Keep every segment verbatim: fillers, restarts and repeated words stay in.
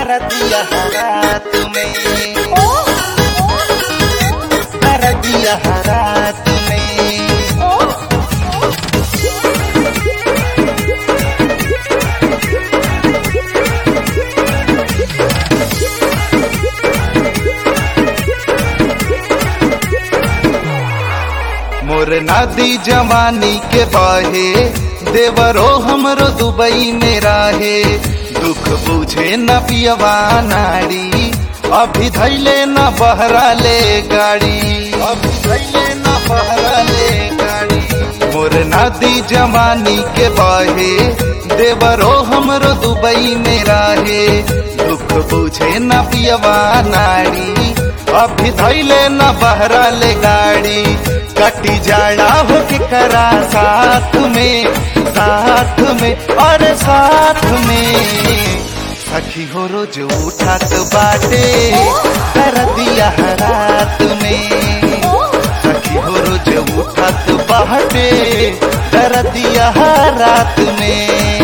दर्दिया रात में, दर्दिया रात में। मोर नादी जवानी के बाहे देवरो हमरो दुबई में राहे, दुख बुझे न पियवा नाड़ी, अभी धैले न बहरा ले गाड़ी, अभी धैले न बहरा ले गाड़ी। मोर नादी जवानी के बाहे देवरो हमरो दुबई में राहे, दुख बुझे न पियवा नाड़ी, अभी धैले न बहरा ले गाड़ी। कटी जाड़ा हो के करा साथ में, साथ में और साथ में। सखी हो रोज उठात बाटे दर्दिया रात में, सखी हो रोज उठात बाटे दर्दिया रात में।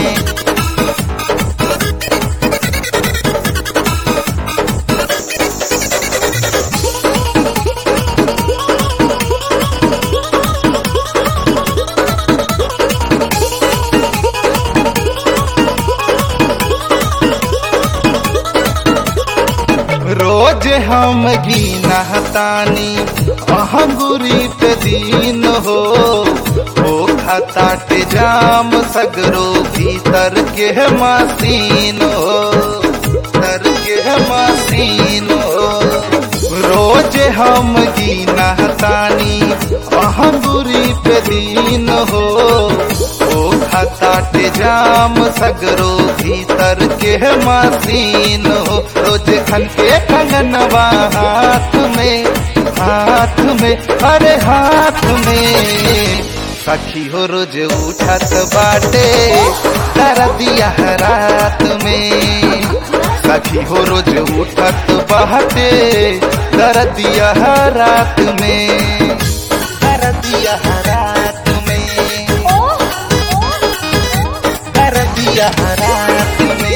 रोज हम गीना तानी अहंगुरी पे दीन हो, ओ खताटे जाम सगरो भीतर के मसीन हो, तर के मसीन हो। रोज हम गीना तानी अहंगुरी पे दीन हो, ओ खताटे जाम सगरो भीतर के मसीन हो। रोज खन के कंगनवा हाथ में, हाथ में अरे हाथ में। सखी हो रोज उठत बाटे दर्दिया रात में, सखी हो रोज उठत बाटे दर्दिया रात में, दर्दिया रात में, दर्दिया रात में।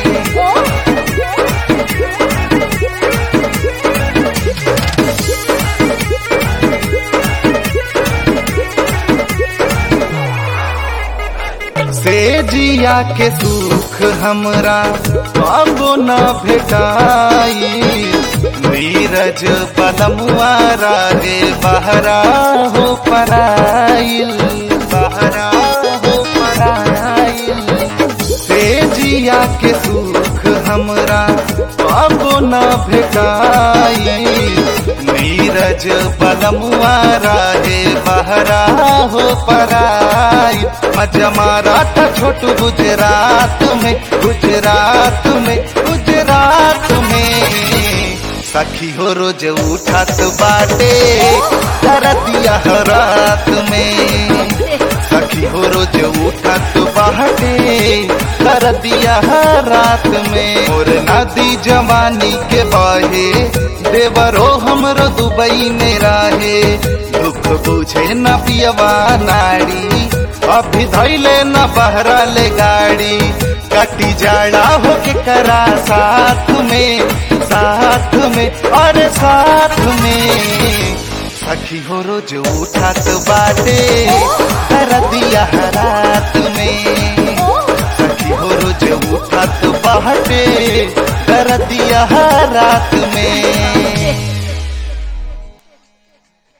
से जिया के सुख हमरा पाबो न भेटाई, नीरज पलमुआ रागे बहरा हो पराइल, बहरा हो पराइल। से जिया के सुख हमरा पाबो न भेटाई, नीरज पलमुआ रागे बहरा हो पराई। मजा मारा था छोटू गुजरात में, गुजरात में, गुजरात में। सखी हो रोज उठत बाटे दर्दिया रात में, सखी हो रोज उठत बाटे दर्दिया रात में। और नदी जवानी के बाहे देवरो हमरो दुबई में राहे, दुख बुझे न पियवा नाड़ी, अभी धैले न बहरा ले गाड़ी। कटी जाड़ा हो के करा साथ में, साथ में और साथ में। सखी हो रोज उठत बाटे दर्दिया रात में, सखी हो रोज उठत बाटे दर्दिया रात में।